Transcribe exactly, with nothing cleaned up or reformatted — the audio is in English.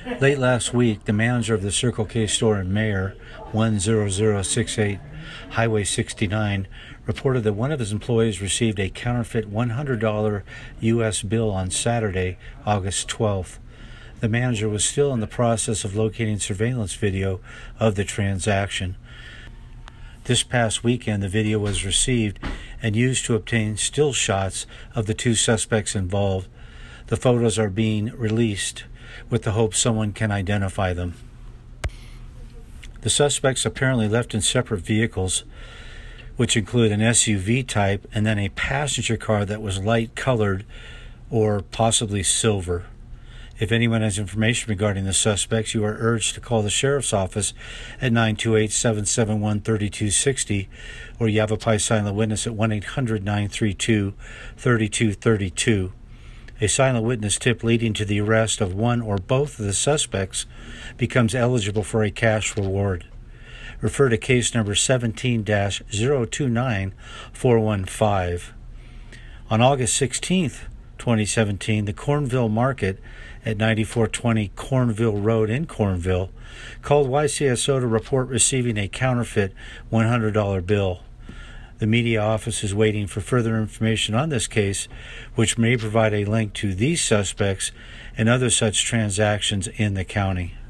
Late last week, the manager of the Circle K store in Mayer, one zero zero six eight Highway sixty-nine, reported that one of his employees received a counterfeit one hundred dollars U S bill on Saturday, August twelfth. The manager was still in the process of locating surveillance video of the transaction. This past weekend, the video was received and used to obtain still shots of the two suspects involved. The photos are being released with the hope someone can identify them. The suspects apparently left in separate vehicles, which include an S U V type and then a passenger car that was light colored or possibly silver. If anyone has information regarding the suspects, you are urged to call the sheriff's office at nine two eight, seven seven one, three two six zero or Yavapai Silent Witness at one eight hundred, nine three two, three two three two. A silent witness tip leading to the arrest of one or both of the suspects becomes eligible for a cash reward. Refer to case number seventeen dash zero two nine four one five. On August sixteenth, twenty seventeen, the Cornville Market at ninety-four twenty Cornville Road in Cornville called Y C S O to report receiving a counterfeit one hundred dollars bill. The media office is waiting for further information on this case, which may provide a link to these suspects and other such transactions in the county.